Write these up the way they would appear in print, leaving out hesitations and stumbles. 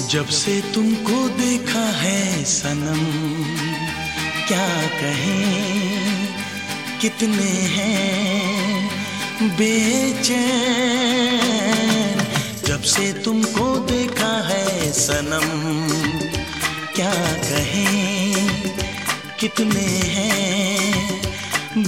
जब से तुमको देखा है सनम, क्या कहें कितने हैं बेचैन। जब से तुमको देखा है सनम, क्या कहें कितने हैं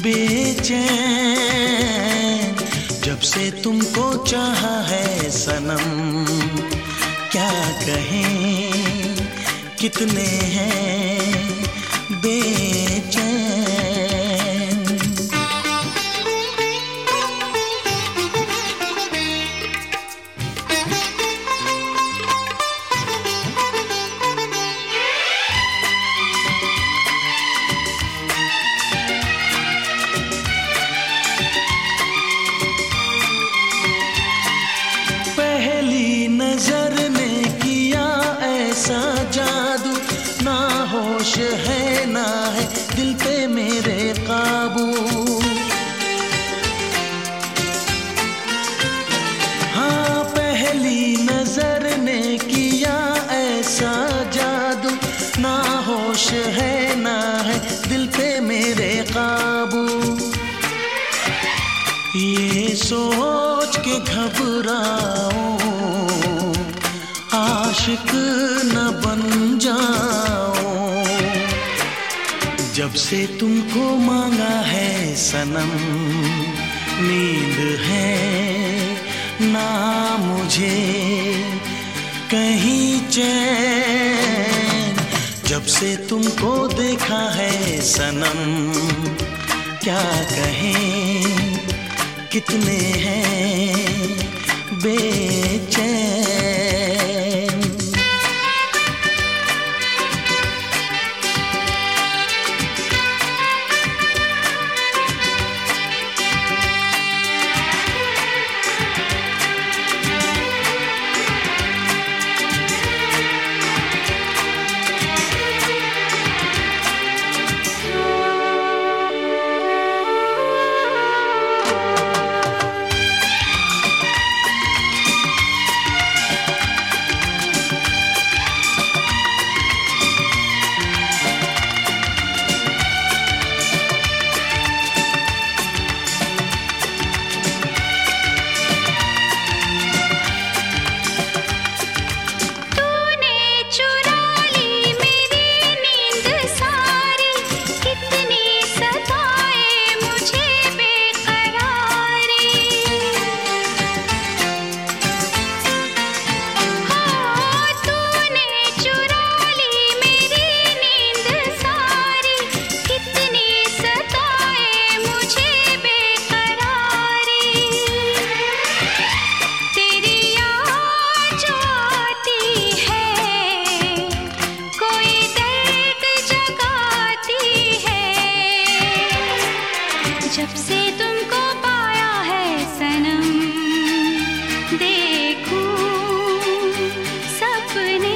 बेचैन। जब से तुमको चाहा है सनम, क्या कहें कितने हैं बेचैन। पहली नजर ने किया ऐसा जादू, ना होश है ना है दिल पे मेरे काबू। हाँ, पहली नजर ने किया ऐसा जादू, ना होश है ना है दिल पे मेरे काबू। ये सोच के घबराऊं आशिक न बन जाऊं। जब से तुमको मांगा है सनम, नींद है ना मुझे कहीं चैन। जब से तुमको देखा है सनम, क्या कहें कितने हैं बेचैन। जब से तुमको पाया है सनम, देखूं सपने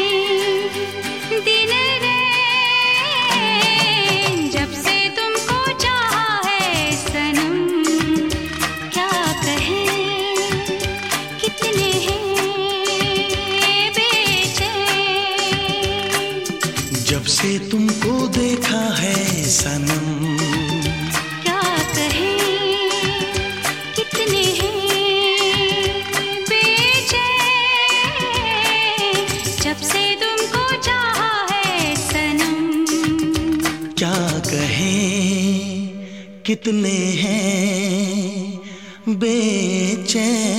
दिन रैन। जब से तुमको चाहा है सनम, क्या कहें कितने हैं बेचैन। जब से तुमको देखा है सनम, जब से तुमको चाहा है सनम, क्या कहें कितने हैं बेचैन।